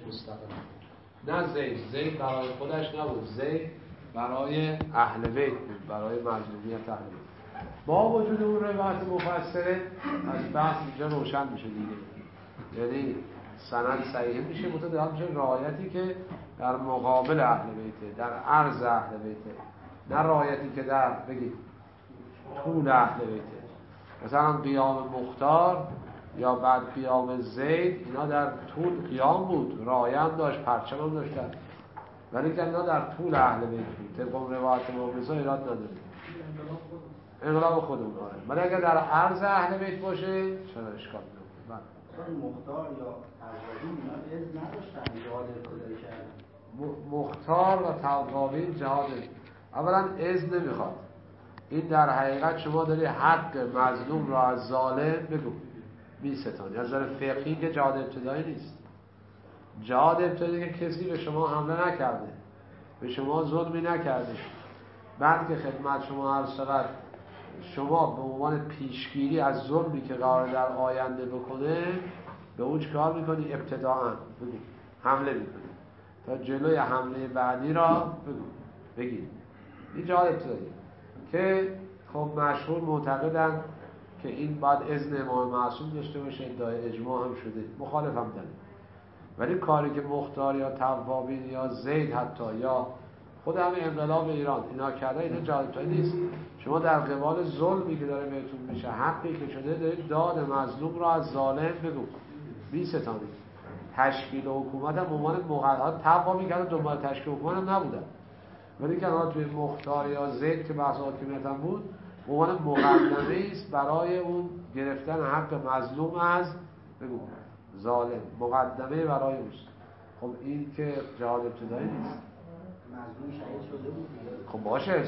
مستقل. نه زید برای خودش نبود، زید برای اهل بیت بود، برای مظلومیت اهل بیت. با وجود اون روایت مفسره از بحث اینجا روشن میشه دیگه، یعنی سند صحیح میشه متأکد میشه رعایتی که در مقابل اهل بیته، در عرض اهل بیته، نه رعایتی که در بگید طول اهل بیته. مثلا قیام مختار یا بعد قیام زید، اینا در طول قیام بود، رعایت هم داشت، پرچم هم داشتن، ولی که اینا در طول اهل بیت بود. طبق روایت مبرزا ایراد نداره، انقلاب خودمون داره. ولی اگر در عرض اهل بیت باشه چرا اشکال نداره. مختار یا تقوابین اینا از نداشتن جهاد ابتدایی کردن. مختار و تقوابین جهاد اولا از نمیخواد. این در حقیقت شما داری حق مظلوم را از ظالم بگو میستانی. از نظر فقهی که جهاد ابتدایی نیست. جهاد ابتدایی که کسی به شما حمله نکرده، به شما ظلمی نکرده، بعد که خدمت شما عرض شود شما به عنوان پیشگیری از ظلمی که قرار در آینده بکنه به اون چیکار میکنی؟ ابتداءً بگو حمله میکنی تا جلوی حمله بعدی را بگیر. این جهاد ابتدایی که خب مشهور معتقدن که این باید اذن امام معصوم داشته باشه، ادعای اجماع هم شده، مخالف هم داره. ولی کاری که مختار یا توابین یا زید حتی یا خود همه انقلاب ایران اینا کرده، اینا جهاد ابتدایی نیست. شما در قبال ظلمی که داره بهتون میشه، حقی که شده، دارید داد مظلوم را از ظالم بگو میستانید. تشکیل حکومت هم عنوان مقررات تقوا میکرد، دنبال تشکیل حکومت هم نبودن، ولی که الان توی مختار یا زید که بحث حاکمیت هم بود عنوان مقدمه است برای اون گرفتن حق مظلوم از بگو ظالم، مقدمه برای اوست. خب این که جهاد ابتدایی نیست. مظلوم شهید شده بود دیگه. خب باشه،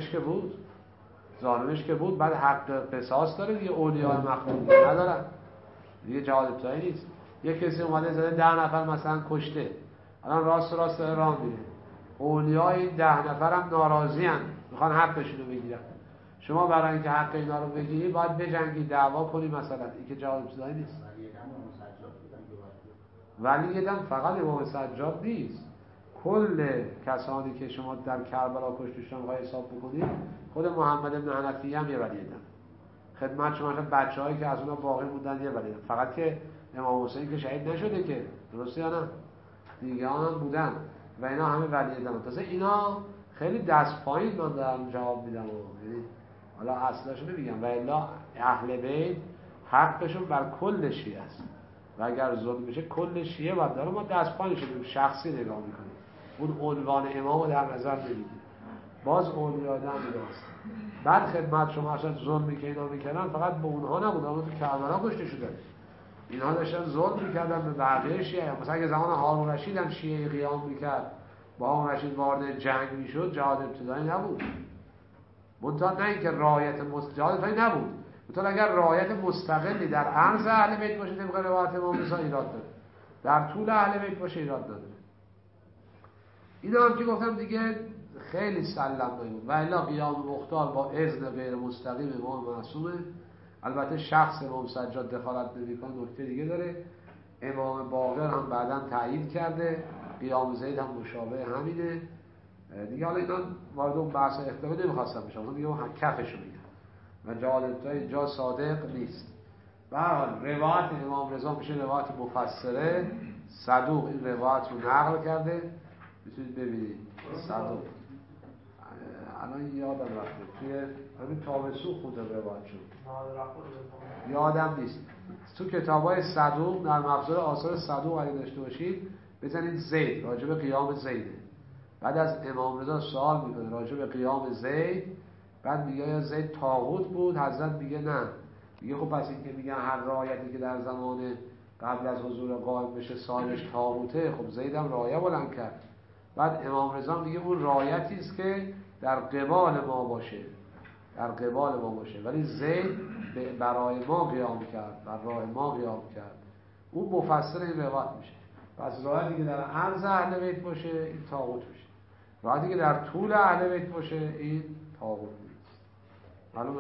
ظالمش که بود بعد حق قصاص داره دیگه، اولیاء مقتول ندارن دیگه، جهاد ابتدایی نیست. یه کسی اومده زده 10 نفر مثلا کشته، الان راست داره راه میره، اولیاء این 10 نفر هم ناراضی ان، میخوان حقشون رو بگیرن. شما برای اینکه حق اینا رو بگیری باید بجنگی، دعوا کنی مثلا. این که جهاد ابتدایی نیست. ولی یه دم فقط امام سجاد نیست، کل کسانی که شما در کربلا کشتشون رو حساب بکنید، خود محمد بن حنفیه هم یه ولی دم خدمت شما، بچه‌هایی که از اونها باقی موندن یه ولی دم. فقط که امام حسین که شهید نشده که، درسته یا نه؟ دیگه هم بودن و اینا همه ولی دم. تازه اینا خیلی دست پایین من دارم جواب میدم، یعنی حالا اصلاشو نمیگم، و الا اهل بیت حقشون بر کل شیعه است و اگر ظلم میشه کل شیعه باید داره. ما دست پایین شدیم، شخصی نگاه میکنیم، اون عنوان امام رو در نظر نمیگیریم، باز اولیاء هم میدونست. بعد خدمت شما اصلا ظلمی که اینا میکردن فقط به اونها نبود، اما تو کربلا کشته شدن، اینها داشتن ظلم میکردن به بقیه شیعه. مثلا اگه زمان هارون رشید هم شیعه قیام میکرد، با هارون رشید وارد جنگ میشد، جهاد ابتدایی نبود. منتها نه اینکه رعایت جهاد ابتدایی نبود، منتها اگر رعایت مستقلی در عرض اهل بیت باشه طبق روایت امام رضا ایراد داره، در طول اهل بیت باشه ایراد نداره. اینا هم که گفتم دیگه خیلی سلم نمید و الا قیام مختار با اذن غیر مستقیم امام معصومه. البته شخص امام سجاد دخالت نمیکنه. نکته دیگه داره، امام باقر هم بعداً تایید کرده، قیام زید هم مشابه همینه دیگه. حالا اینا وارد اون بحث اختلاف نمیخواستم بشم، اون دیگه اون کفشو میگم و جالبتای جا صادق نیست. به هر حال روایت امام رضا میشه روایت مفسره، صدوق این روایت رو نقل کرده، میتونید ببینید صدوق. الان یادم رفته توی همین تابستون خونده روایت شد، یادم نیست. تو کتابای صدوق در مفصل آثار صدوق اگه داشته باشید بزنید زید، راجع به قیام زیده. بعد از امام رضا سوال میکنه راجع به قیام زید، بعد میگه یا زید طاغوت بود؟ حضرت میگه نه. میگه خب پس این که میگن هر رعایتی که در زمان قبل از حضور قائم بشه صاحبش طاغوته، خب زید هم رعایت بلند کرد. بعد امام رضا میگه اون رعایتی است که در قبال ما باشه، در قبال ما باشه، ولی زید برای ما قیام کرد، بر راه ما قیام کرد. اون مفسر این روایت میشه. پس رعایتی که در عرض اهل بیت باشه این طاغوت میشه، رعایتی که در طول اهل بیت باشه این طاغوت نیست. معلومه؟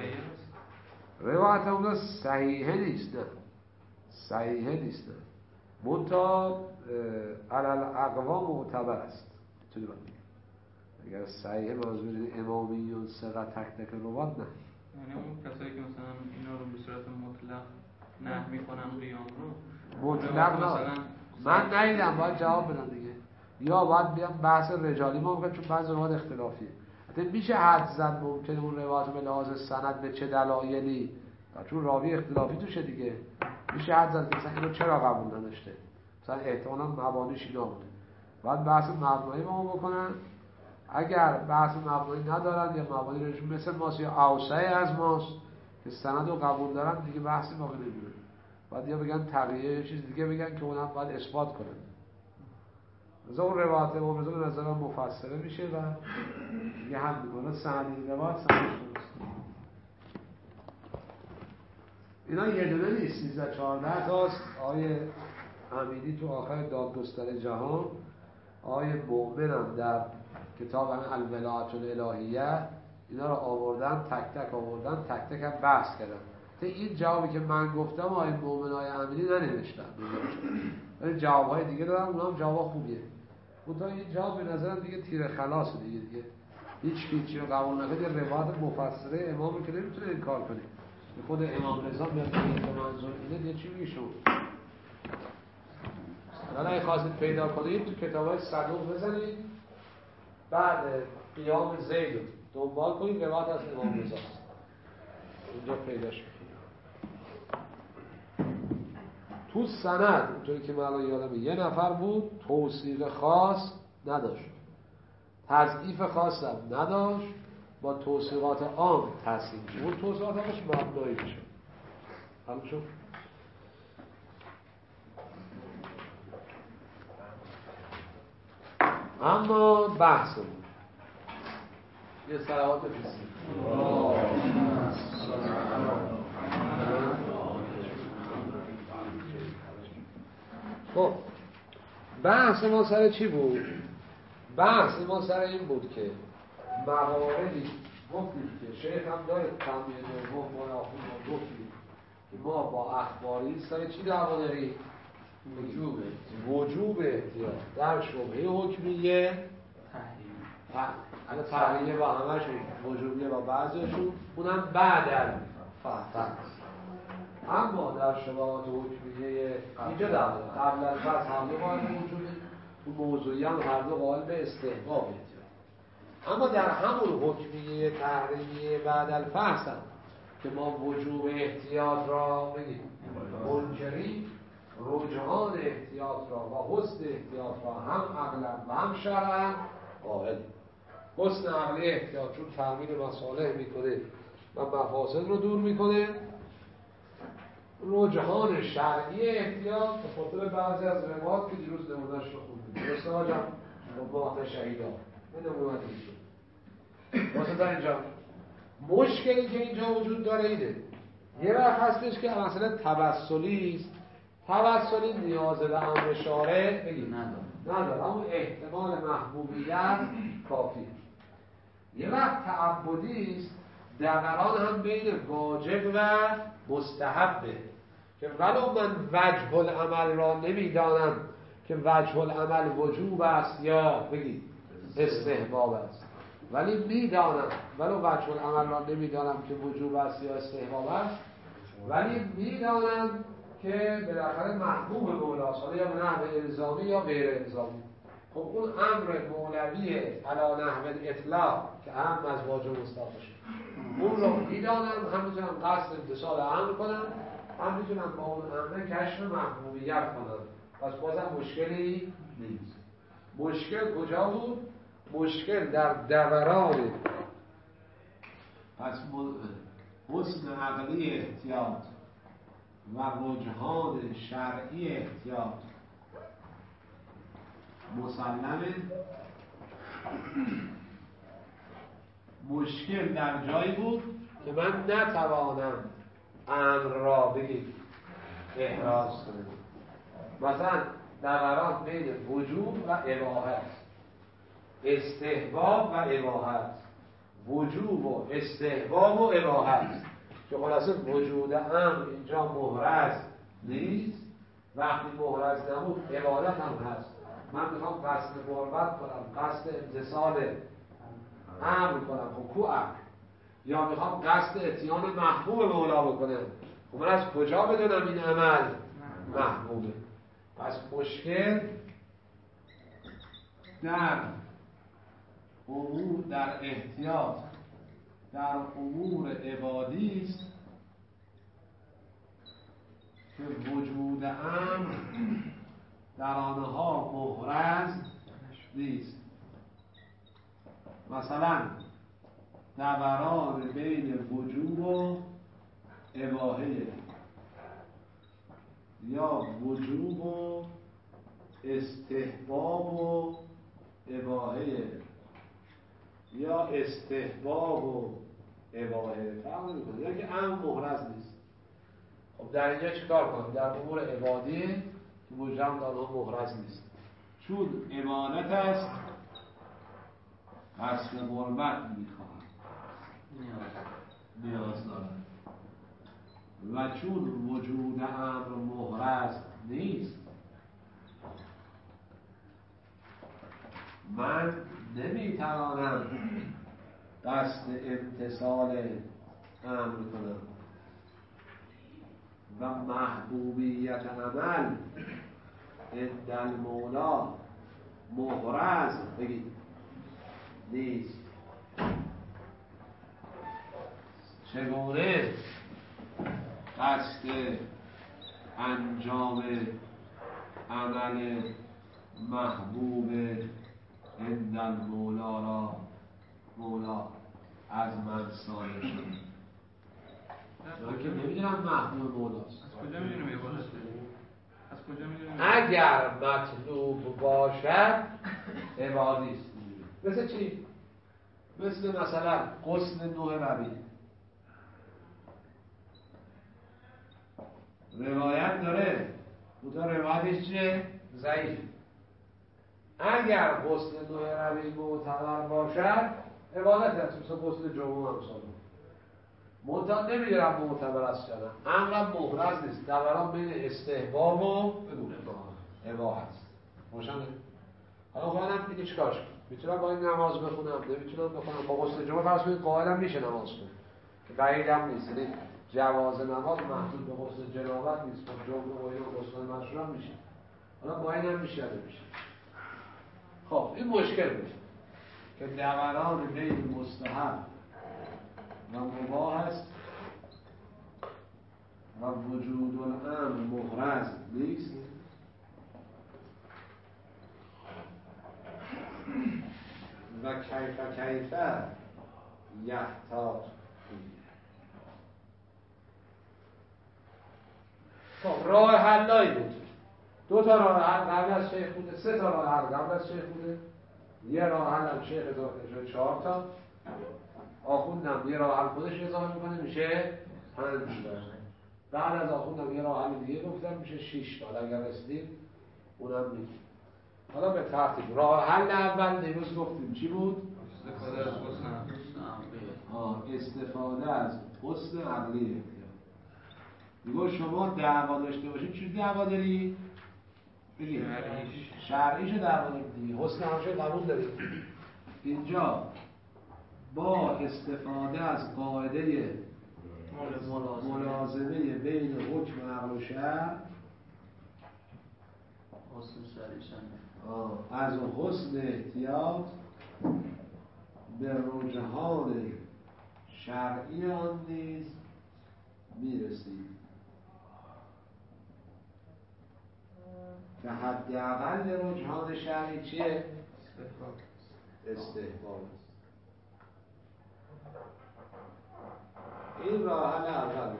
روایت اون صحیحه نیست، نه صحیحه نیست، نه. منتها علل اقوا معتبر است. چون اگر صحیح منظور امامیون سقط تک تک روات نه، یعنی اون کسایی که مثلا اینا رو به صورت مطلق نه میکنن قیام رو مطلق نه، من ندیدم، باید جواب بدم دیگه. یا باید بیام بحث رجالی ممکن، چون بعضی روایات اختلافیه. حتی میشه حد زد ممکنه اون روایت به لحاظ سند به چه دلایلی، چون راوی اختلافی توشه دیگه، میشه حد زد که مثلا اینو چرا قبول نداشته، مثلا احتمالاً مبانیش اینا بوده. باید بحث مبنایی با ما بکنن. اگر بحث مبنایی ندارن یا مبانی رشون مثل ماست یا اوسعی از ماست که سند رو قبول دارن، دیگه بحثی باقی نمیمونه. باید یا بگن تقیه یا چیز دیگه بگن که اونم باید اثبات کنن. مثلا اون روایت امام رضا به نظر من مفسره میشه و دیگه هم میکنه سندی روایت سندش درست. اینا یه دونه نیست، 13-14 تاست. آیه امیدی تو آخر دادگستر جهان، آیه مؤمنم در کتاب الولایت الالهیه، اینا رو آوردن تک تک آوردن، تک تک هم بحث کردن. این جوابی که من گفتم آیه مؤمن آیه امیدی ننوشتم، ولی جوابهای دیگه دارم، اونا هم جواب خوبیه. منتها این جواب به نظرم دیگه تیر خلاصه دیگه هیچ رو قبول نکنه. یه روایت مفسره امامی که نمیتونه انکار کنه. خود امام رضا میاد این که منظور اینه، دیگه چی میگه شما؟ حالا اگه خواستید پیدا کنید تو کتاب‌های صدوق بزنید، بعد قیام زید دنبال کنید، روایت از امام رضا است، اونجا پیداش کنید. تو سند اونطوری که من الان یادمه یه نفر بود، توصیف خاص نداشت، تضعیف خاص هم نداشت، با توصیفات عام تصحیح میشه. اون توصیفات همش مبنایی میشه. همون شد. اما بحثمون یه صلوات بفرستید. خب بحث ما سر چی بود؟ بحث ما سر این بود که مواردی گفتیم که شیخ هم داره تنبیه دوم مراخون رو گفتیم که ما با اخباری سر چی دعوا داریم؟ وجوب احتیاط در شبهه حکمیه تحریمیه با همه‌شون، وجوبیه با بعضیشون، اونم بعد الفحص. اما در شبهات حکمیه اینجا دعوا قبل الفحص همه قائل به وجوده، اون موضوعی هم هر دو قائل به استحباب احتیاط. اما در همون حکمیه تحریمیه بعد الفحص هم که ما وجوب احتیاط را بگیم منکریم، رجحان احتیاط را و حسن احتیاط را هم عقلا و هم شرعا قائل. حسن عقلی احتیاط چون تأمین مصالح میکنه و مفاسد رو دور میکنه، رجحان شرعی احتیاط به خاطر بعضی از روایات که دیروز نمونهش رو خوندیم، درسته آجا مات شهیدا این نمونه دیگه. واسه اینجا مشکلی که اینجا وجود داره اینه، یه وقت هستش که مثلا توسلی است، توسلی نیاز به امر شارع بگیم نداره، اما احتمال محبوبیت کافی. یه وقت تعبدی است، دقران هم بین واجب و مستحبه که ولو من وجه العمل را نمیدانم که وجه العمل وجوب است یا بگید استحباب است، ولی میدانم ولو وجه العمل را نمیدانم که وجوب است یا استحباب است، ولی میدانم که بالاخره محبوب مولاست، یا به نحو الزامی یا غیر الزامی. خب اون امر مولوی علی نحو اطلاق که اهم از واجب مستحب باشه، اون رو میدانم، هم میتونم قصد امتثال امر کنم، هم میتونم با اون امر کشف محبوبیت کنم. پس بازم مشکلی نیست. مشکل کجا بود؟ مشکل در دوران پس حسن عقلی احتیاط و رجحان شرعی احتیاط مسلمه. مشکل در جایی بود که من نتوانم امر را بگید احراز کنم. مثلا دوران بین وجوب و اباحت، استحباب و اباحت، وجوب و استحباب و اباحت، که خلاصه وجود امر اینجا محرز نیست وقتی محرز نبود عبادت هم هست. من میخوام قصد قربت کنم، قصد امتثال امر کنم، خب کو امر؟ یا میخوام قصد اتیان محبوب مولا بکنم، خب من از کجا بدونم این عمل محبوبه؟ پس مشکل در امور، در احتیاط در امور عبادی است که وجود امر در آنها محرز نیست. مثلا دوران بین وجوب و اباحه، یا وجوب و استحباب و اباحه، یا استحباب و اباحه. فهم نمی‌کنه، یعنی که امر محرز نیست. خب در اینجا چیکار کنم؟ در امور عبادی که وجود در آنها محرز نیست، چون عبادت است قصد قربت میخواهد، نیاز دارد، و چون وجود امر محرز نیست من نمیتوانم قصد امتثال امر کنم و محبوبیت عمل عند المولا محرز بگید نیست. چگونه قصد انجام عمل محبوب عند المولا را مولا از من صادر شد؟ من که نمیدونم محبوب مولاست. از کجا میدونیم عبادت؟ از کجا میدونیم؟ اگر مطلوب باشد عبادی است. مثل چی؟ مثل مثلا غسل 9 ربیع. روایت داره، اون روایتش چیه؟ ضعیف. اگر غسل 9 ربیع معتبر باشد عبادت است، مثل غسل جمعه هم سالم. منتها نمیدونم معتبر است یا نه. امرم محرز نیست، دوران بین استحباب و اباحه است. روشنه؟ حالا خواهدم اینو چیکارش کنم؟ میتونم با این نماز بخونم، نمیتونم بخونم. با غسل جمعه فرض کنید قاعدم میشه نماز خون که بعیدم نیست، یعنی جواز نماز محدود به غسل جنابت نیست، با جمعه و اینا غسل مشروع هم میشه. حالا با اینم میشه یا نمیشه. خب این مشکل بود که دوران بین مستحب و مباح است و وجود الامر محرز نیست. و کیف یحتاج. خب راه حلایی بود. 2 تا راه حل قبل از شیخ بوده، 3 تا راه حل قبل از شیخ بوده، یه راه حل هم شیخ اضافه شده 4 تا، آخوندم یه راه حل خودش اضافه میکنه میشه 5 تا. بعد از آخوندم یه راه حل دیگه گفتم میشه 6 تا. اگر رسیدیم اونم میگیم. حالا به ترتیب راه حل اول دیروز گفتیم چی بود؟ استفاده از غسل عقلی. استفاده از غسل عقلی. میگه شما دعوا داشته باشید، چی دعوا داری؟ بگید شرعیشو دعوا داری، حسن همشه قبول داری. اینجا با استفاده از قاعده ملازمه بین حکم عقل و شرع، از حسن احتیاط به رجحان شرعی آن نیز میرسید که حداقل رجحان شرعی چیه؟ استحباب است. این راه حل اول.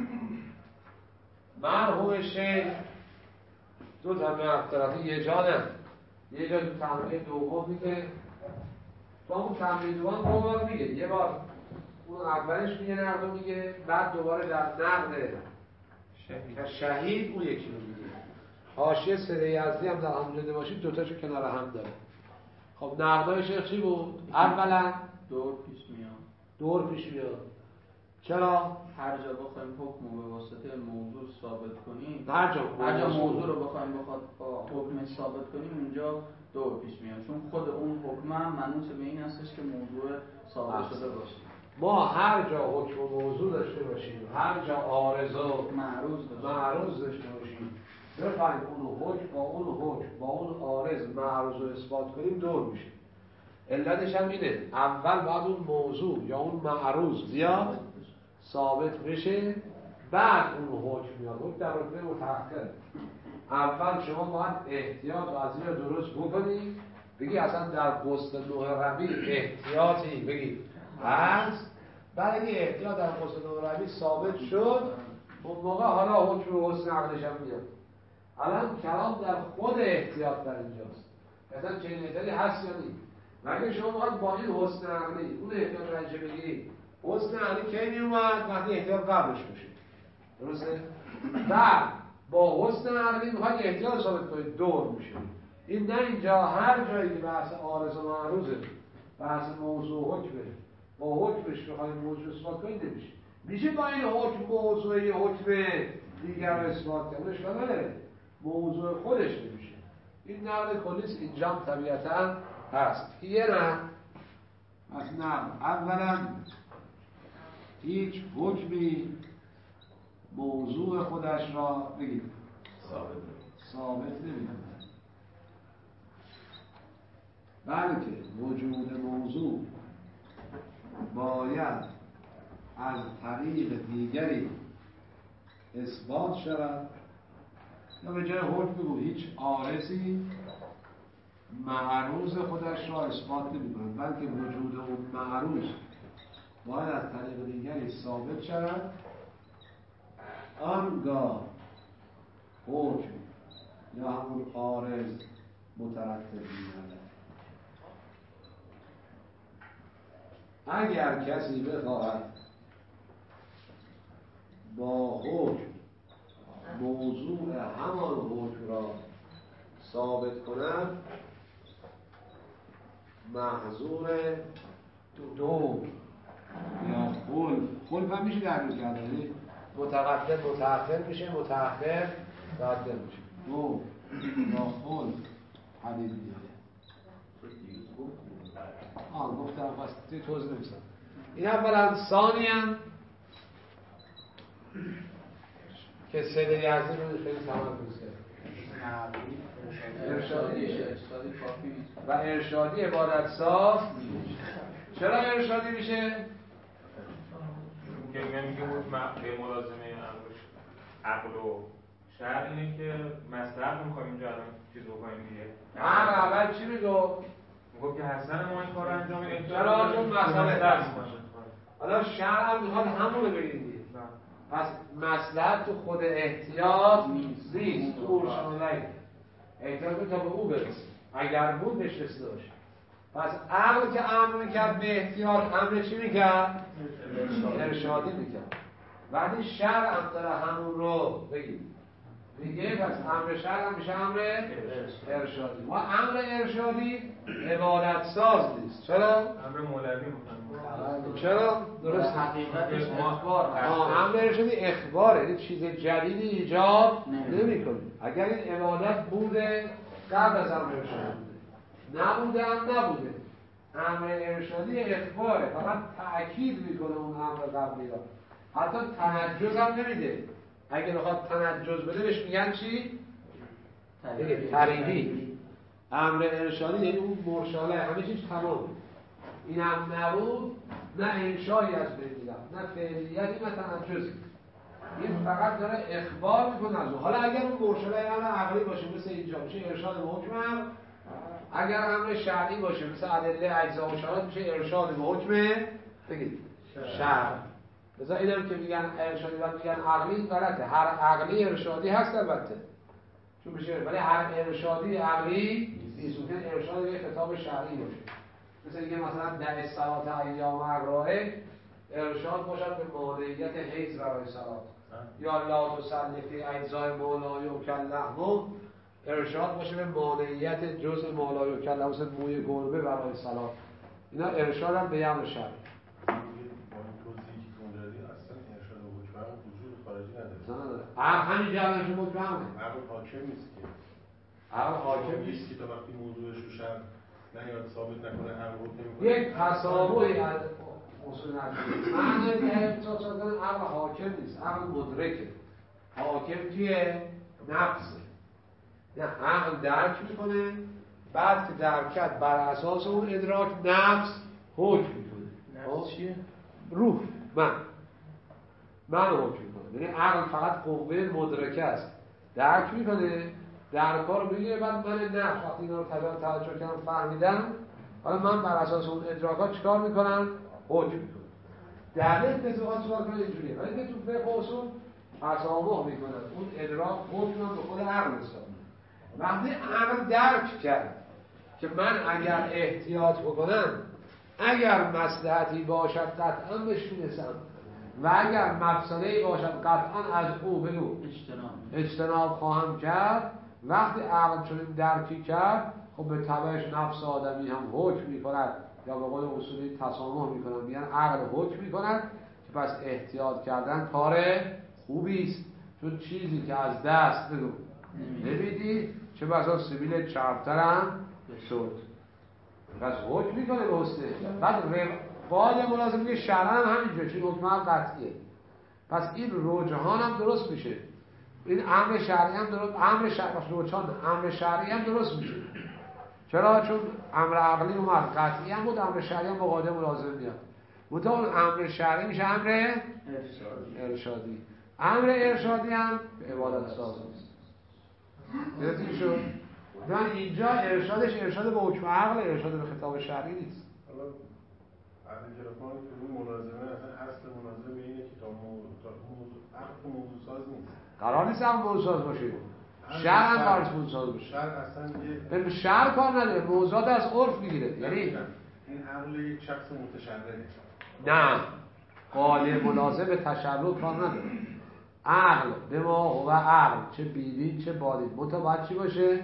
مرحوم شیخ 2 تا نقد دارد، یه جا نه، یه جا تو تمرین دوم میگه، تو همون تمرین دوم 2 بار میگه، یه بار اون اولش میگه نقد رو میگه، بعد دوباره در نقد شهید اون یکی رو میگه. حاشیه سره یزدی هم در همون جده باشید 2 تاشو کنار هم داره. خب نقدای شیخ چی بود؟ اولا دور پیش میاد. چرا؟ هر جا بخوایم حکم رو به واسطه موضوع ثابت کنیم، هر جا موضوع رو بخوایم با حکم ثابت کنیم اونجا دور پیش میاد، چون خود اون حکم هم منوط به این هستش که موضوع ثابت شده باشه. ما هر جا حکم و موضوع داشته باشیم، هر جا عارض و معروض داشته باشیم، بخوایم اون حکم با اون عارض معروض رو اثبات کنیم دور میشه. علتش هم اینه، اول باید اون موضوع یا اون معروض بیاد ثابت بشه، بعد اون حکم میاد. حکم در رتبه متأخر. اول شما باید احتیاط و از این درست بکنی، بگی اصلا در غسل 9 ربیع احتیاطی بگی هست، بعد اگه احتیاط در غسل 9 ربیع ثابت شد، اون موقع حالا حکم و حسن عقلش هم میاد. الان کلام در خود احتیاط در اینجاست، مثلا چنین احتیاطی هست یا نیست. مگه شما باید با این حسن عقلی اون احتیاط رو انجام بگیری، حسن عقلی کی میومد؟ وقتی احتیاط قبلش باشه، درسته؟ بعد با حسن عقلی میخواید احتیاط ثابت کنید، دور میشه. این نه اینجا هر جایی که بحث عارض و معروضه، بحث موضوع و حکمه، با حکمش بخواید موضوع اثبات کنید نمیشه. میشه با این حکم موضوعی حکم دیگر رو اثبات کنید، اشکال نداره، موضوع خودش نمیشه. این نقل کلیست اینجا طبیعتا هست. یه نه مثلا اولا هیچ حکمی موضوع خودش را بگید ثابت نمی‌کند، بلکه وجود موضوع باید از طریق دیگری اثبات شود، یا به جای حکم بگو هیچ عارضی معروض خودش را اثبات نمی‌کند، بلکه وجود اون معروض باید از طریق دیگری ثابت شود، آنگاه حکم یا همون عارض مترتب می‌گردد. اگر کسی بخواهد با حکم موضوع همان حکم را ثابت کند، محظور دو یا خلف هم میشه درمیز کردن، متقدم متأخر میشه، متأخر متقدم میشه، دو یا خلف حدید میاد. گفتم پس توی توضیح نمیستم. این اولا. ثانیاً که سید یزدی رو خیلی تمرکز کرد، و ارشادی عبادت ساز. چرا ارشادی میشه؟ که میگه به ملازمه امرش عقل و شرع اینه که مصلحت میخوایم اینجا الان چیز بکنیم دیگه. اول چی میگو؟ میگو که حسن ما این کار انجام میدیم. چرا؟ چون مسئله درس باشه. حالا شرع هم میخواد همون رو بگیم دیگه. پس مصلحت تو خود احتیاط نیست، تو ارشادی احتیاط تا به او برسه، اگر بود بهش رسیده باشه. پس عقل که امر میکرد به احتیاط، امر چی میکرد؟ ارشادی میکرد. وقتی شرع هم داره همون رو بگیم دیگه، پس امر شرع هم میشه امر ارشادی. ما امر ارشادی عبادت ساز نیست. چرا؟ امر مولوی میکنم. چرا؟ درست. حقیقتش اخبار. امر ارشادی اخباره، یعنی چیز جدیدی ایجاد نمیکنه. اگر این عبادت بوده قبل از امر ارشادی بوده، نبوده هم نبوده. امر ارشادی اخباره، فقط تأکید میکنه اون امر قبلی را، حتی تنجز هم نمیده. اگه بخواد تنجز بده بهش میگن چی؟ تریبی. امر ارشادی یعنی اون مرشاله، همه چیز تمام. این هم نبود، نه انشایی از بین میرفت، نه فعلیتی، نه تنجزی. این فقط داره اخبار میکنه از اون. حالا اگر اون مرشاله امر عقلی باشه مثل اینجا میشه ارشاد به حکم امر، اگر امر شرعی باشه مثل ادله اجزا و شرایط میشه ارشاد به حکم بگید شرع. مثلا اینم که میگن ارشادی و میگن عقلی غلطه. هر عقلی ارشادی هست البته، چون میشه، ولی هر ارشادی عقلی نیست. ممکن ارشاد به خطاب شرعی باشه، مثل اینکه مثلا در الصلاه ایام اقراه ارشاد باشد به مانعیت حیض برای صلات، یا لا تصلی فی اجزاء ما لا یؤکل لحمه ارشاد باشه به مانعیت جزء ما لا یؤکل لحمه، مثل موی گربه برای صلات. اینا ارشاد هم به امر شرعی. اصلا نداره. همین جوابش بود همه. عقل حاکم نیست که. عقل حاکم نیست که تا وقتی موضوعش رو شرط نیاد ثابت نکنه عقل حکم کنه. یک تصاوری از اصول نقلی. معنی احساس کردن عقل حاکم نیست، عقل مدرکه. حاکم کیه؟ نفسه. نه عقل درک میکنه، بعد که درک کرد بر اساس اون ادراک نفس حکم میکنه. نفس چیه؟ روح، من حکم میکنه. یعنی عقل فقط قوه مدرکه است، درک میکنه، درکا رو بگیره، بعد من نفس وقتی اینا رو توجه کردم فهمیدم، حالا من بر اساس اون ادراکات چیکار میکنم؟ حکم میکنم. در این اتفاقات چیکار کنه اینجوریه. ولی که تو فقه اصول تسامح میکنن، اون ادراک حکم هم به خود عقل حساب. وقتی عقل درک کرد که من اگر احتیاط بکنم، اگر مصلحتی باشد قطعا بهش میرسم و اگر مفسده‌ای باشد قطعا از او بگو اجتناب خواهم کرد. وقتی عقل چنین درکی کرد، خب به تبعش نفس آدمی هم حکم میکند، یا به قول اصولی تسامح میکنن، میگن عقل حکم میکند که پس احتیاط کردن کار خوبی است، چون چیزی که از دست بگو نمیدی چه بسا سبیل چربتر هم شد. پس حکم میکنه به حسنه. بعد قاعد ملازم میگه شرعا هم همینجوره، چون حکم هم قطعیه. پس این رجحان هم درست میشه، این امر شرعی هم درست، امر شرعی هم درست میشه. چرا؟ چون امر عقلی اومد قطعی هم بود، امر شرعی هم با قاعده ملازم میاد. منتها اون امر شرعی میشه امر ارشادی. امر ارشادی هم عبادت ساز است. درستی شد؟ من اینجا ارشادش ارشاد به حکم عقل، ارشاد به خطاب شرعی نیست. حالا عقل گرفتن که اون ملازمه اصلا اصل ملازمه اینه که تا موضوع عقل موضوع ساز نیست. قرار نیست هم موضوع ساز باشه. شرع هم قرار نیست موضوع ساز باشه. شرع اصلا یه به شرع کار نداره، موضوعات از عرف میگیره. یعنی این عقل یک شخص متشرعه. نه، قاعده ملازم به تشرع کار نداره. عقل به ما هو عقل، چه بیدین چه باطن، منتها باید چی باشه؟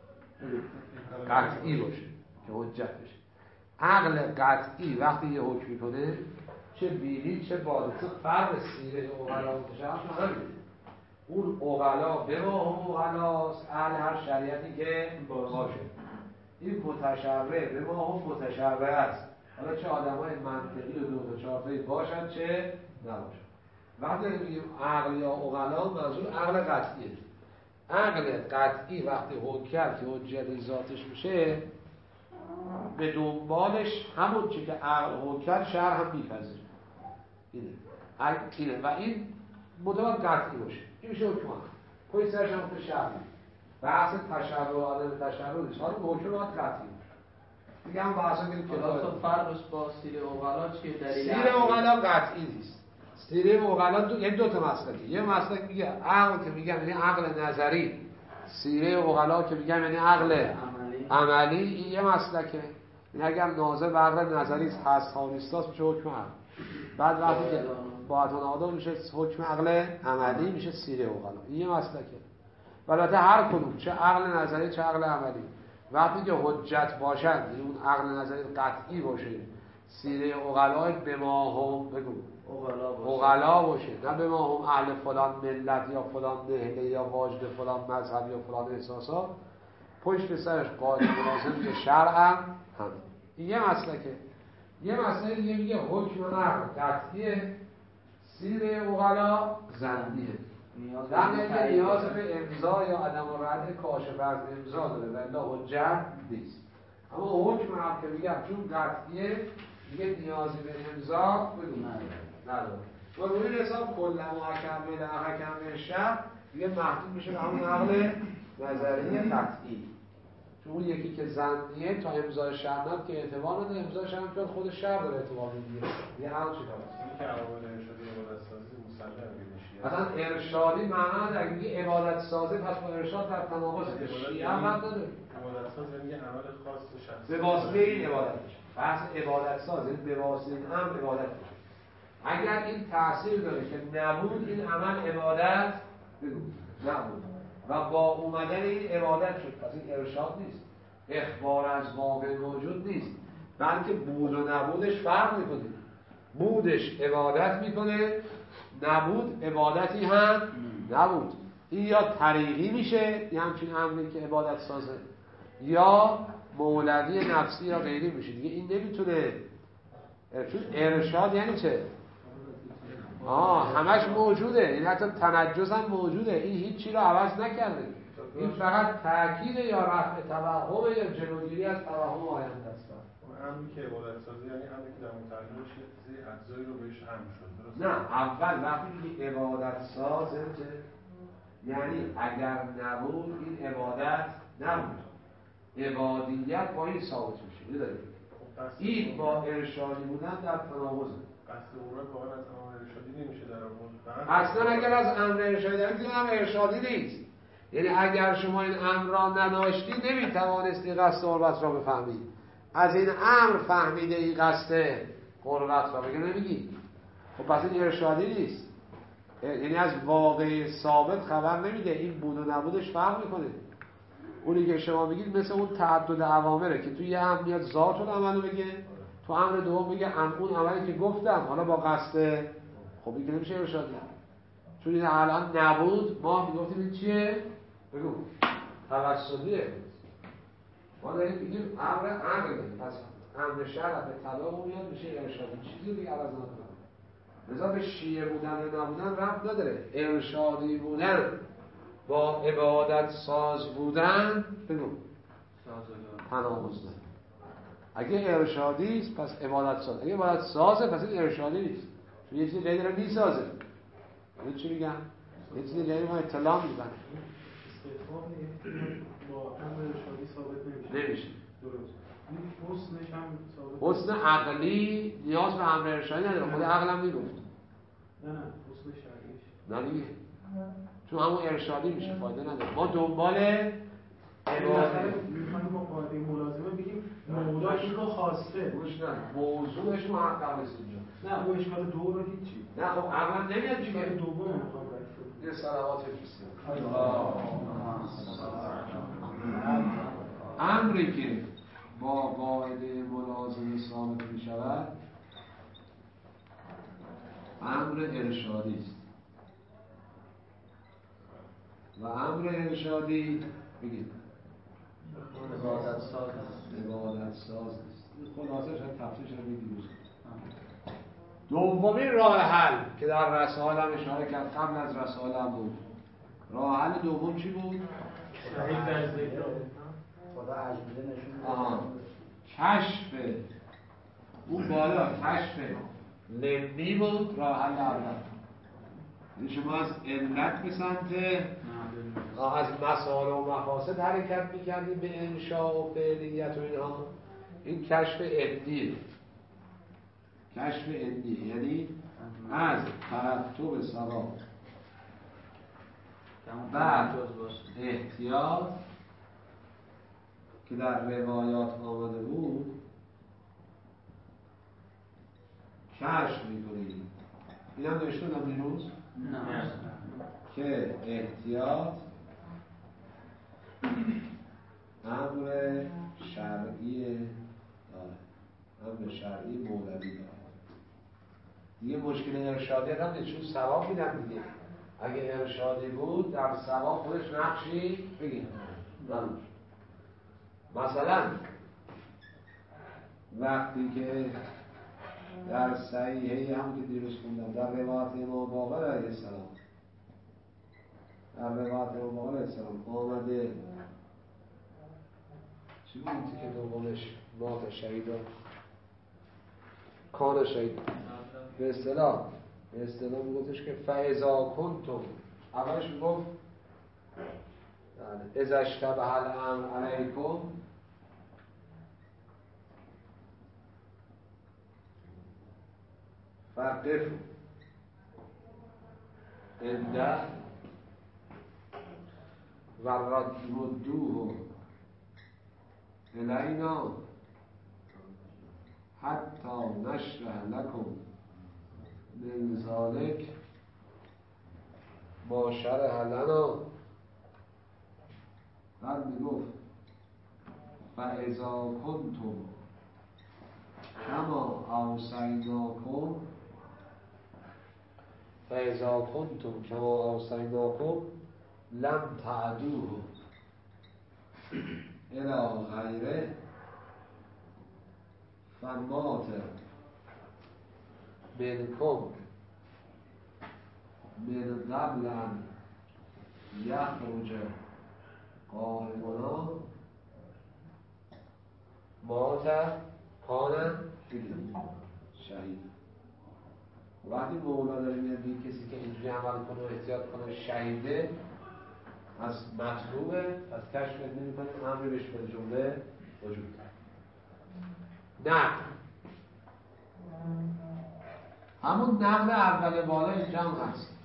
قطعی باشه که حجت بشه. عقل قطعی وقتی یه حکم میکنه، چه بیدین چه باطن، چون فرق سیره عقلا و متشرع همینه. اون عقلا به ما هم عقلاست، اهل هر شریعتی که باشه. این متشرع به ما هم متشرع است، حالا چه آدمای منطقی و دو تا چهارتایی باشن چه نباشن. وقتی میگیم عقل یا عقلا، منظور عقل قطعیه. عقل قطعی وقتی حکم کرد که حجت ذاتش میشه، به دنبالش همون چی که عقل حکم کرد شرع هم میپذیره. اینه و این مدام قطعی باشه، این میشه حکم عقل. کوئی سرش هم تو شرع نیست. بحث تشرع و عدم تشرع نیست، حالا حکم باید قطعی دیگه. هم بحثا میگیم که فرقش با سیر عقلا چیه؟ دلیل سیر عقلا قطعی نیست. سیر عقلا یک دو تا مسلکه. یه مسلک میگه عقل که میگم یعنی عقل نظری، سیر عقلا که میگم یعنی عقل عملی. این یه مسلکه. این اگر ناظر به عقل نظری هست ها نیستاست میشه حکم عقل. بعد وقتی که با آدم میشه حکم عقل عملی، میشه سیر عقلا. این یه مسلکه. البته هر کدوم، چه عقل نظری چه عقل عملی، وقتی که حجت باشند، یعنی اون عقل نظری قطعی باشه، سیره عقلای به ما هم بگو عقلا باشه، نه به ما هم اهل فلان ملت یا فلان نهله یا واجد فلان مذهب یا فلان احساسات، پشت سرش قاعده ملازم به شرع هم. این یه مسلکه. یه مسئله دیگه میگه حکم عقل قطعیه، سیره عقلا ظنیه. در نیاز به امضا یا عدم رد کاشف از امضا داره و الا حجت نیست. اما حکم هم که میگم چون قطعیه دیگه نیازی به امضا نداره. و روی این حساب کل محکم به حکم شرع دیگه محدود میشه به همون عقل نظری قطعی. چون اون یکی که ظنیه تا امضای شرع نداره که اعتبار نداره، امضای شرع چون خود شرع داره اعتبار میگیره. یه عقل چیکار است؟ این که عوامل ارشادی عبادت سازی مسلم میشه. مثلا ارشادی معنا نداره، میگه عبادت سازی پس با ارشاد در تناقض شیعه هم نداره. عبادت ساز یعنی عمل خاص شخصی به واسطه این عبادت میشه. بحث عبادت ساز یعنی به واسطه این امر عبادت میشه. اگر این تأثیر داره که نبود این عمل عبادت نبود و با اومدن این عبادت شد، پس این ارشاد نیست، اخبار از واقع موجود نیست، بلکه بود و نبودش فرق میکنه. بودش عبادت میکنه، نبود عبادتی هم نبود. این یا طریقی میشه، یه همچین امری که عبادت سازه، یا مولوی نفسی یا غیری میشه دیگه. این نمیتونه، چون ارشاد یعنی چه؟ همش موجوده، این حتی تنجس هم موجوده، این هیچی رو عوض نکرده، این فقط تأکید یا رفع توهم یا جلوگیری از توهم آینده است. امری که عبادت سازی یعنی امری که در متعلقش یه اجزایی رو بهش هم شد، درست؟ نه، اول وقتی میگی عبادت ساز یعنی اگر نبود این عبادت نبود، عبادیت با این ثابت میشه. میدونید این با ارشادی بودن در تناقضه. قصد عمران واقعا از امر ارشادی نمیشه در آورد. اصلا اگر از امر ارشادی دارید، این امر ارشادی نیست. یعنی اگر شما این امر را نداشتید نمیتوانستی قصد قربت را بفهمید. از این امر فهمیده ای قصد قربت را بگه نمیگی. خب پس این ارشادی نیست، یعنی از واقع ثابت خبر نمیده. این بود و نبودش فرق میکنه. اونی که شما بگید مثل اون تعدد اوامره که توی یه امر میاد ذات العمل بگه، تو امر دوم بگه اون عملی که گفتم حالا با قصد، خب این که نمیشه ارشادی. چون این الان نبود، ما میگفتیم این چیه؟ بگو توسلیه. ما داریم بگیم امر عقله، پس امر شرع به طلاق میاد میشه ارشادی، چیزی دیگه عوض نکنه. لذا به شیعه بودن یا نبودن ربط نداره. ارشادی بودن با عبادت ساز بودن بگو تناقض داره. اگه ارشادی است پس عبادت ساز، اگه عبادت سازه پس این ارشادی نیست، چون یه چیزی غیر رو میسازه. این چی میگم؟ یه چیزی غیر ما اطلاع میدن با امر ارشادی ثابت نمیشه. درست. این حسنش هم ثابت. حسن عقلی نیاز به امر ارشادی نداره، خود عقلم میگفت. نه حسن شرعیش. نه دیگه، چون همون ارشادی میشه، فایده نداره. ما دنبال میخوایم با قاعده ملازمه بگیم موضوعش رو خواسته. موضوعش محقق نیست اینجا. نه اون اشکال دو رو هیچی. نه خب عقلا نمیاد دیگه. اشکال دوم میخوام یه صلوات بفرستیم. امری که با قاعده ملازمه ثابت می شود امر ارشادی است. و امر ارشادی بگید عبادت ساز نیست. خلاصش هم تفصیلش هم میگیم. دومین راه حل که در رسائل هم اشاره کرد، قبل از رسائل هم بود. راه حل دوم چی بود؟ خدا عجیبه نشون کشف اون بالا، کشف لبی بود. راه حل اول یعنی شما از علت به سمت از مسائل و مفاسد حرکت میکردیم به انشاء و فعلیت و اینها. این کشف علمیه. کشف علمیه یعنی از ترتب ثواب بعد احتیاط که در روایات آمده بود کشف میکنیم. این هم نوشته بودم دیروز نه که احتیاط امر شرعی داره، امر شرعی مولوی داره. دیگه مشکل ارشادی هم نیست، چون ثواب میدن دیگه. اگه ارشادی بود در ثواب خودش نقشی بگیم نداشت. مثلا وقتی که در صحیحه هم که دیروز خوندم در روایت امام باقر علیه السلام، در روایت امام باقر علیه السلام آمده چی بود که دومش مات شهیدان کان شهید به اصطلاح میگفتش که فاذا کنتم، اولش میگفت اذا اشتبه الامر علیکم فقف انده و ردوه الینا حتی نشرح لکم من ذالک ما شرح لنا. بعد میگفت فاذا کنتم کما اوصیناکم فاذا کنتم کما اوصیناکم لم تعدوه الی غیره فمات منکم من قبل ان یخرج قائمنا مات کان شهید. وقتی مولا داره میاد به کسی که اینجوری عمل کنه و احتیاط کنه شهیده از مطلوبه، از کشف نمی کنه، امری بهش به جمله وجود نه. همون نقد اول بالا اینجا هم هست.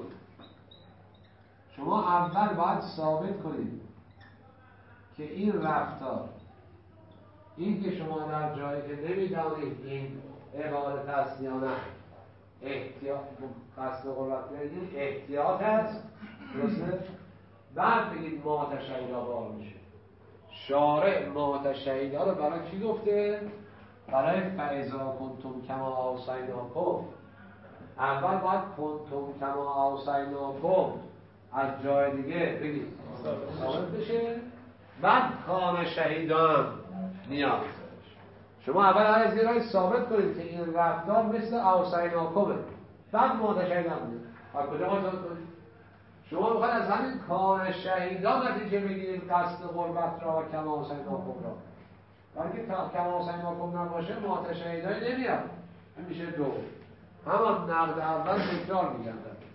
شما اول باید ثابت کنید که این رفتار، این که شما در جایی که نمیدانید این عبادت است یا نه احتیاط قصد قربت بگید احتیاط هست، درسته؟ بعد بگید مات شهیدا بار میشه. شارع مات شهیدا رو برای کی گفته؟ برای فاذا کنتم کما اوصیناکم. اول باید کنتم کما اوصیناکم از جای دیگه بگید ثابت بشه، بعد کان شهیدان میاد. شما اول از این راه ثابت کنید که این رفتار مثل اوصیناکمه، بعد مات شهیدان میاد. از کجا ما ثابت کنید؟ شما میخواید از همین کان شهیدان نتیجه بگیرید قصد قربت را و کما اوصیناکم را. ولی که کما اوصیناکم نباشه مات شهیدان نمیاد. این میشه دو. همان نقد اول تکرار میگن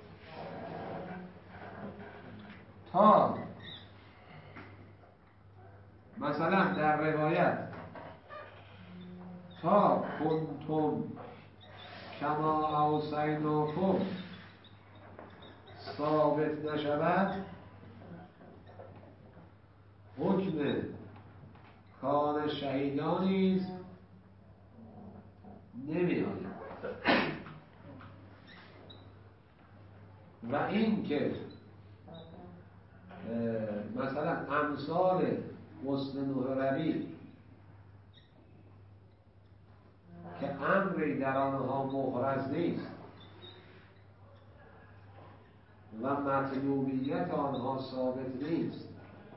تا مثلا در روایت تا کنتم کما اوصیناکم ثابت نشود، حکم کان شهیدان نیز نمی‌آید. و این که مثلا امثال غسل نهروی که امری در آنها محرز نیست و مطلوبیت آنها ثابت نیست،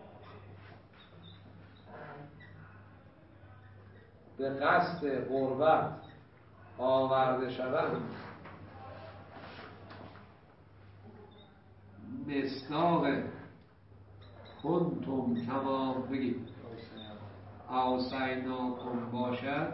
به قصد قربت آورده شوند، مصداق کنتم کما بگید اوصیناکم باشد،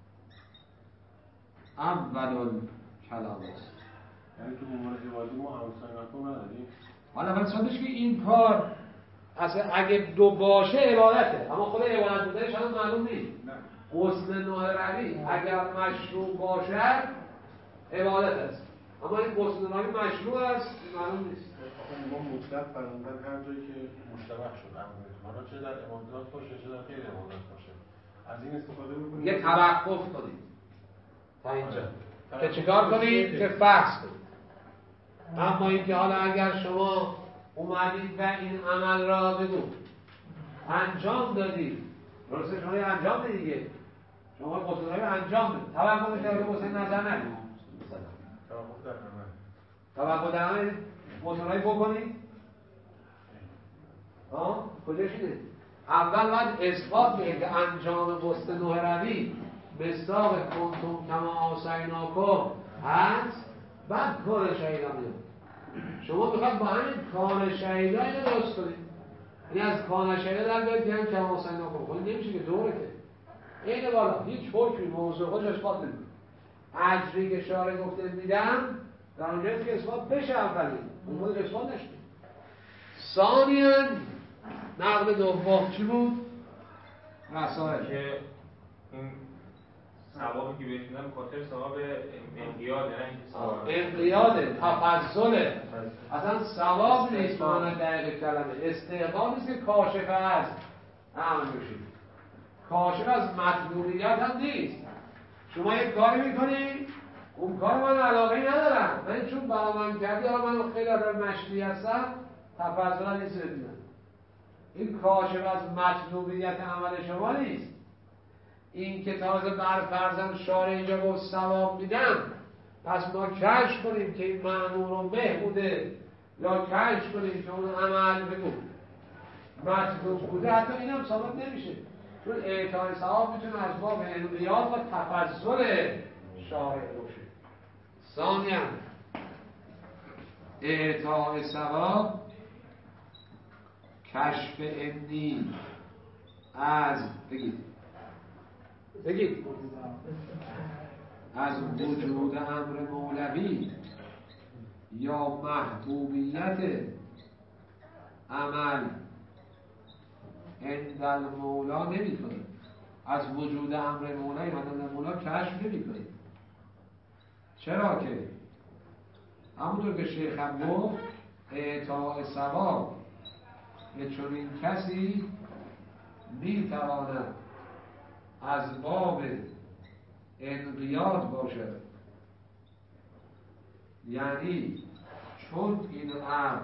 اول کلام است. یعنی تو امور عبادی ما اوصیناکم نداریم. حالا من سادش که این کار اصلا اگه دو باشه عبادته، اما خود عبادت بودنش هم معلوم نیست. غسل نهروی اگر مشروع باشد عبادت است، اما این غسل نهروی مشروع است معلوم نیست. ما مطلق فرمودن هر جایی که مشتبه شد حالا چه در عبادات باشه چه در غیر عبادات باشه، از این استفاده بکنید یه توقف کنید تا اینجا که چیکار کنید؟ که فحص کنید. اما اینکه حالا اگر شما اومدید و این عمل را بگو انجام دادید، درسته شما یه انجام بدید دیگه، شما غسل انجام بدید، توقف در غسل نظر ندید، توقف در عمل غسل بکنید. کجا شده؟ اول باید اثبات کنید که انجام غسل نهروی مصداق کنتم کما اوصیناکم هست، بعد کان شهیدان میاد. شما میخواید با همین کان شهیدان اینو درست کنید، یعنی از کان شهیدان در بیارید که هم کما اوصیناکم کنید، نمیشه که دوره که این بالا هیچ حکمی موضوع خودش اثبات نمیده. اجری که شارع گفته میدم در اونجاست که اثبات بشه اولی، اون خودش اثبات نشده. ثانیاً نقل دوم چی بود؟ رسائل که این ثوابی که بهش میدن خاطر ثواب انقیاده، نه اینکه ثواب انقیاده، تفضله، اصلا ثواب نیست معنی دقیق کلمه، استحقاق نیست که کاشف از عمل بشید، کاشف از مطلوبیت هم نیست. شما یک کاری میکنی اون کار من علاقه ندارم، من چون برا من کردی حالا من خیلی در مشروعی هستم تفضل نیست بدونم، این کاشف از مطلوبیت عمل شما نیست. این که تازه بر فرضم شارع اینجا گفت ثواب میدم، پس ما کشف کنیم که این مأمور به بوده یا کشف کنیم که اون عمل بگو مطلوب بوده، حتی این هم ثابت نمیشه، چون اعطای ثواب میتونه از باب انقیاد و تفضل شارع باشه. ثانیاً اعطای ثواب کشف عندی از بگید از وجود امر مولوی یا محبوبیت عمل عند المولا نمی کنید. از وجود امر مولوی عند المولا کشف نمی کنید. چرا که همونطور که شیخ هم گفت اعطاء ثواب به چنین کسی می تواند از باب انقیاد باشد، یعنی چون این امر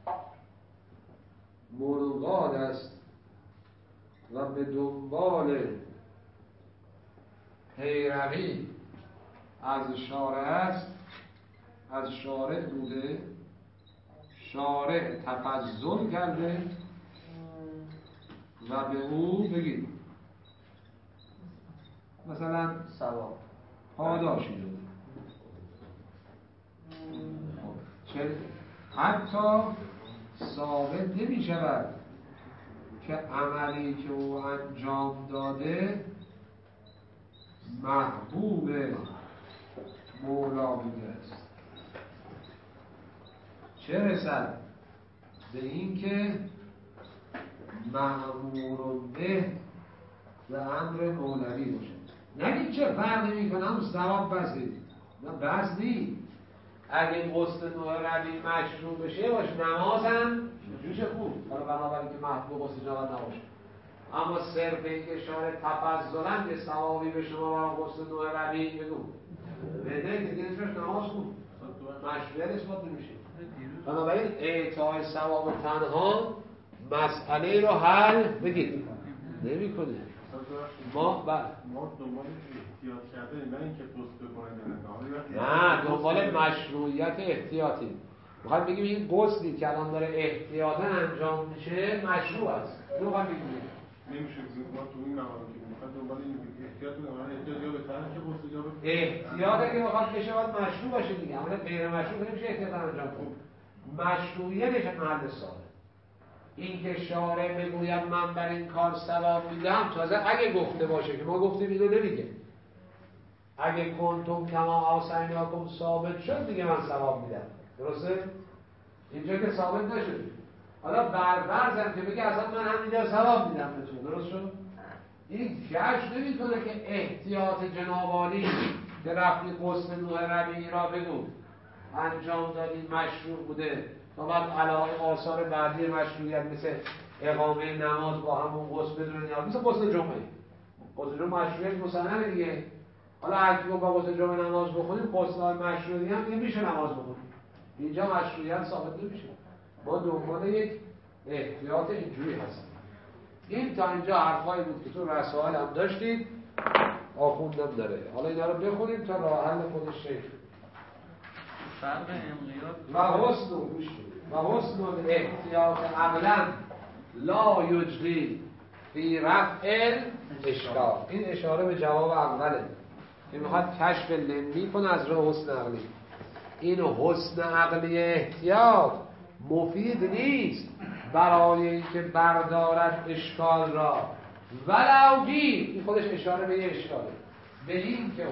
منقاد است و به دنبال پیروی از شارع است، از شارع بوده، شارع تفضل کرده و به او بگید مثلا ثواب پاداشی داده. حتی ثابت نمی شود که عملی که او انجام داده محبوب مولا بوده است، چه رسد به این که مأمور به امر مولوی باشه. نگید چه فرقی میکنه هم ثواب بسید، نه بس نید. اگه غسل نوع ربی مشروع بشه باش نماز هم جوش خوب، حالا بنابراین که محبوب غسل جنابت نباشه، اما صرف این که شارع تفضلاً یه ثوابی به شما برای غسل نوع ربی بگو بده دیگه اسمش نماز خوب مشروعیت اثبات نمیشه. بنابراین اعطای ثواب تنها مسئله رو حل بگید نمی کنه. ما دنبال احتیاط کرده، نه اینکه پست بکنه، نه دنبال مشروعیت احتیاطی. میخوایم بگیم این غسلی که الان داره احتیاطاً انجام میشه مشروع است. اینو میخوایم بگیم نمیشه ما تو این مقام که میخواد دنبال این احتیاط کنه، احتیاط یا به طرف که غسل یا به احتیاط اگه بخواد بشه باید مشروع باشه دیگه، اما غیر مشروع نمیشه احتیاطاً انجام کنه. مشروعیتش محل سواله. این که شارع بگوید من بر این کار ثواب میدم، تازه اگه گفته باشه که ما گفتیم اینو نمیگه، اگه کنتم کما آسیناکم ثابت شد دیگه من ثواب میدم، درسته؟ اینجا که ثابت نشد. حالا برزن که بگه اصلا من همینجا ثواب میدم به تو، درست شد؟ این کشف نمیکنه که احتیاط جنابالی که رفتی غسل نوع ربیعی را بگو انجام دادی مشروع بوده تا بعد علاوه آثار بعدی مشروعیت مثل اقامه نماز با همون غسل بدون نیاز، مثل غسل جمعه. غسل جمعه مشروعیت مسلمه دیگه. حالا هر کی با غسل جمعه نماز بخونیم غسل‌های مشروعی هم دیگه میشه نماز بخونیم. اینجا مشروعیت ثابت نمیشه. ما دنبال یک احتیاط اینجوری هستیم. این تا اینجا حرفایی بود که تو رسائل هم داشتید، آخوندم داره. حالا اینا رو بخونیم تا راه حل خودش شکل. فرق انقیاد و حسن احتیاط عقلا لا یجری فی رفع اشکال. این اشاره به جواب اوله که میخواد کشف لنبی کنه از راه حسن عقلی. این حسن عقلی احتیاط مفید نیست برای اینکه بردارد اشکال را، ولو گیر، این خودش اشاره به یه اشکاله، به این که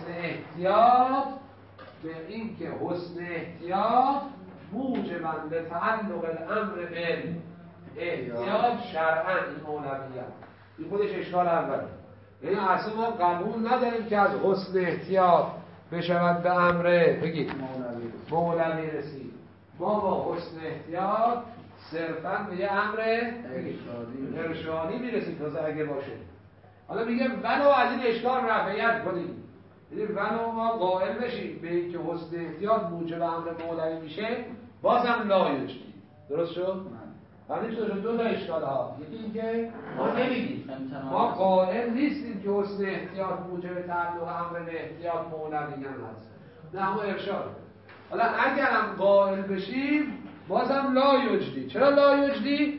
حسن احتیاط موجباً به تعلق الامر به احتیاط شرعاً این مولویت، این خودش اشکال اوله. یعنی اصلا ما قبول نداریم که از حسن احتیاط بشود به امر بگید مولوی رسید. ما با حسن احتیاط صرفاً به یه امر ارشادی میرسیم تازه اگه باشه. حالا میگه ولو از این اشکال رفعیت کنیم، یعنی ولو ما قائل بشیم به اینکه حسن احتیاط موجب امر مولوی میشه، بازم لایجی. درست شد؟ همین شد دو تا اشکال ها. یکی اینکه ما نمیگیم، ما قائل نیستیم که حسن احتیاط موجب تعلق امر به احتیاط مولوی هم هست. نه همون ارشاد. حالا اگرم قائل بشیم بازم لا یجدی. چرا لا یجدی؟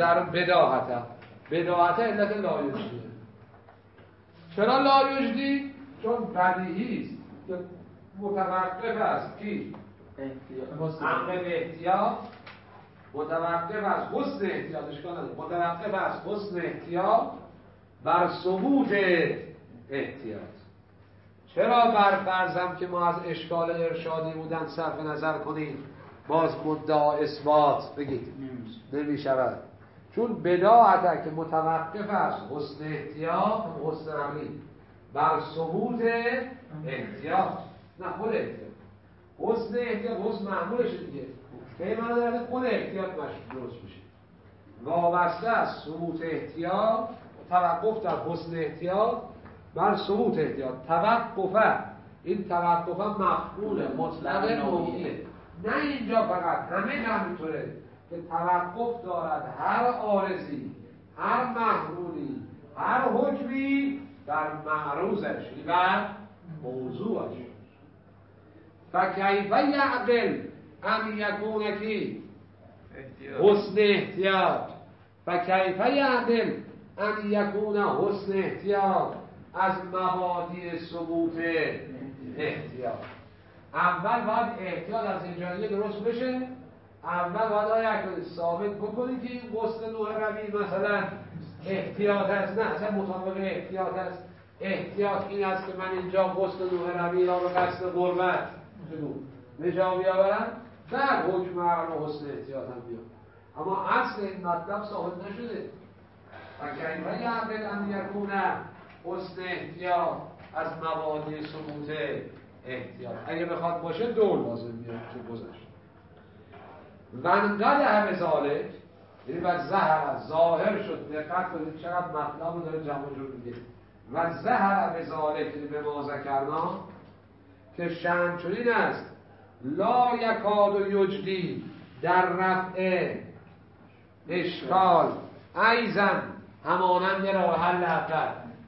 بداهته علت لا یجدی. چرا لا یجدی؟ چون بدیهی است که متوقف است کی؟ امر احتیاط متوقف از حسن احتیاط، متوقف از حسن احتیاط بر ثبوت احتیاط. چرا بر فرضم که ما از اشکال ارشادی بودن صرف نظر کنیم باز مدعا اثبات بگید نمیشود؟ چون بداعته که متوقف از حسن احتیاط حسن عقلی بر ثبوت احتیاط، نه خود احتیاط. حسن احتیاط حسن معمولشه دیگه که من داره خود احتیاط درست میشه. وابسته از ثبوت احتیاط، توقف در حسن احتیاط بر ثبوت احتیاط. توقفه، این توقفه مفعول مطلق نوعیه، نه اینجا فقط، همه همینطوره که توقف دارد هر عارضی، هر محمولی، هر حکمی در معروضش و موضوعش. فکیف یعقل ان یکون کی حسن احتیاط، فکیف یعقل ان یکون حسن احتیاط از مبادی ثبوت احتیاط. اول باید احتیاط از اینجا درست بشه. اول باید آیا ثابت بکنید که این غسل نوع ربیع مثلا احتیاط است، نه اصلا مطابق احتیاط است. احتیاط این است که من اینجا غسل نوع ربیع را به قصد قربت به جا بیاورم، در حکم عقل و حسن احتیاط هم بیام. اما اصل این مطلب ثابت نشده. و کیف یعقل ان یکون حسن احتیاط از مبادی ثبوت احتیاط. اگه بخواد باشه دول لازم میاد که گذشت. و انقدر به ذالک، یعنی بعد ظاهر شد. دقت کنید چقدر مطلب داره جمع جور میگه. و ظهر به ذالک، یعنی به ما ذکرنا، که شأن چنین است لا یکاد یجدی در رفع اشکال ایزن همانند راه حل اول.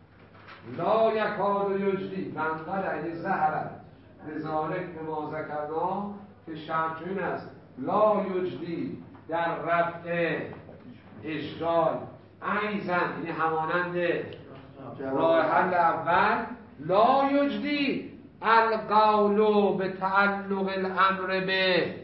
لا یکاد یجدی منقدر یعنی ظهر به ذالک به ما ذکرنا که شأن چنین است لا یجدی در رفع اشکال ایزن یعنی همانند راه حل اول. لا یجدی القول به تعلق الامر به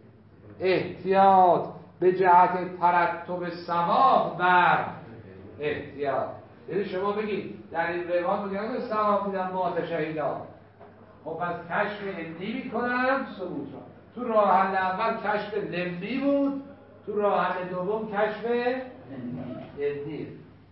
احتیاط به جهت ترتب ثواب بر احتیاط. یعنی شما بگید در این روایت میگن ثواب میدن مات شهیدا، خب پس کشف علمی میکنن ثبوت را. تو راه حل اول کشف لمی بود، تو راه حل دوم کشف علمی.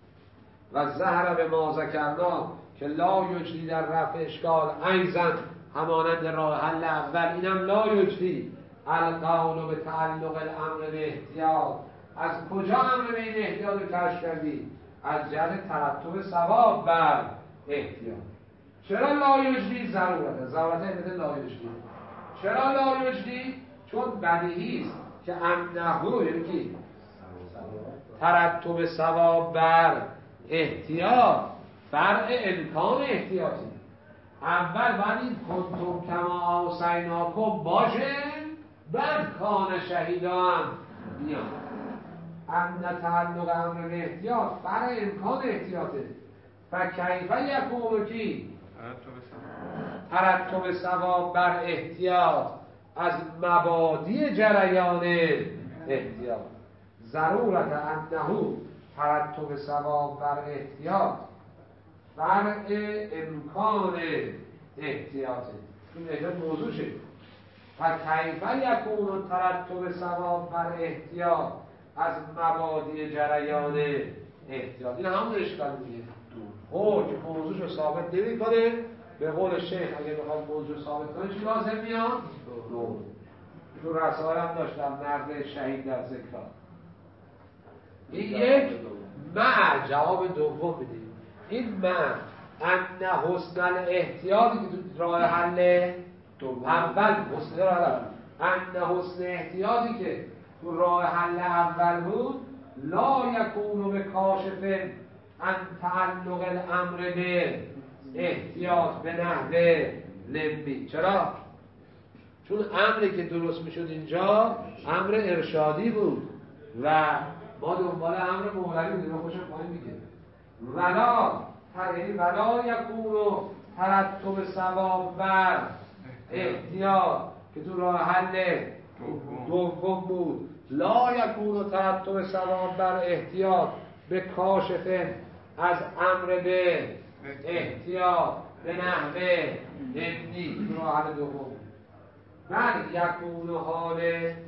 و ظهر به ما ذکرنا که لا یجدی در رفع اشکال ایزن همانند راه حل اول. اینم لا یجدی القول به تعلق الامر به احتیاط. از کجا امر به این احتیاط رو کشف کردی؟ از جهت ترتب ثواب بر احتیاط. چرا لا یجدی؟ ضرورت علت لا یجدی. چرا لا یجدی؟ چون بدیهی است که انه یعنی کی؟ ترتب ثواب بر احتیاط فرع امکان احتیاطی. اول باید این کنتم کما اوصیناکم باشه، بعد کان شهیدا هم بیان. ان تعلق امر به احتیاط فرع امکان احتیاطه. فکیف یکون کی ترتب ثواب بر احتیاط از مبادی جریان احتیاط. ضرورت انه ترتب ثواب بر احتیاط فرع امکان احتیاطه. این احتیاط موضوع شد. فکیف یکون ترتب ثواب بر احتیاط از مبادی جریان احتیاط. این همون اشکال میگه. حکم موضوعشو ثابت نمی کنه. به قول شیخ اگه بخواد موضوع ثابت کنه چی لازم میاد؟ دو. تو رسائل هم داشتم نرد شهید در ذکر. این یک مع جواب دوم بدیم. این مع ان حسن الاحتیاطی که تو راه حل اول حسن راه حل ان حسن احتیاطی که تو راه حل اول بود لا یکون به کاشف ان تعلق الامر به احتیاط به نحو لمی. چرا؟ چون امری که درست میشد اینجا امر ارشادی بود و ما دنبال امر مولوی بودیم. خوشم پایین میگه ولا یکونو ترتب ثواب بر احتیاط که تو راه حل دوم بود، لا یکونو ترتب ثواب بر احتیاط به کاشف از امر به احتیاط به نحوه هندی تو راه حل دوم، بل یکونو حال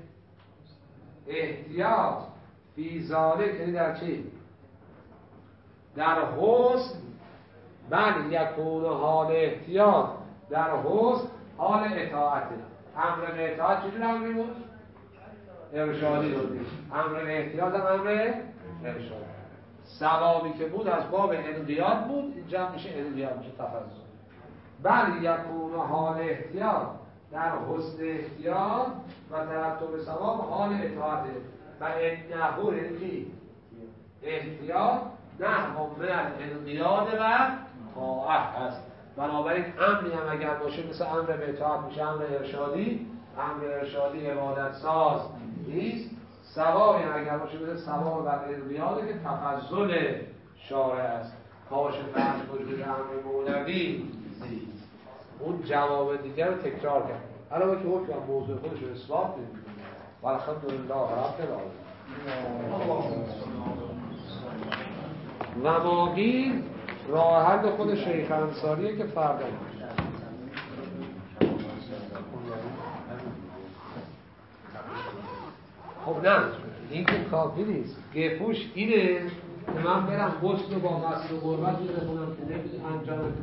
احتیاط فی ذالک، یعنی در چی؟ در حسن. بل یکون حال احتیاط در حسن حال اطاعته. امر به اطاعت چجور امری بود؟ ارشادی بود. امر به احتیاط هم امر ارشادی. ثوابی که بود از باب انقیاد بود، اینجا میشه انقیاد، میشه تفضل. بل یکون حال احتیاط در حسن احتیاط و ترتب ثواب حال اطاعته و انهو یعنی احتیاط نحو من انقیاد و طاعت هست. بنابراین امری هم اگر باشه مثل امر به اطاعت میشه امر ارشادی. امر ارشادی عبادت ساز نیست. ثوابی هم اگر باشه مثل ثواب بر انقیاده که تفضل شارع است. کاشف از وجود امر مولوی نیست. اون جواب دیگر رو تکرار کرد. علاوه که حکم موضوع خودش رو اثبات نمی‌کنه. والحمدلله رب العالمین. و باقی راه حل خود شیخ انصاریه که فردا خب نه این که کافی نیست. گفوش اینه که من برم غسل و با غسل و غربت رو بخونم که انجام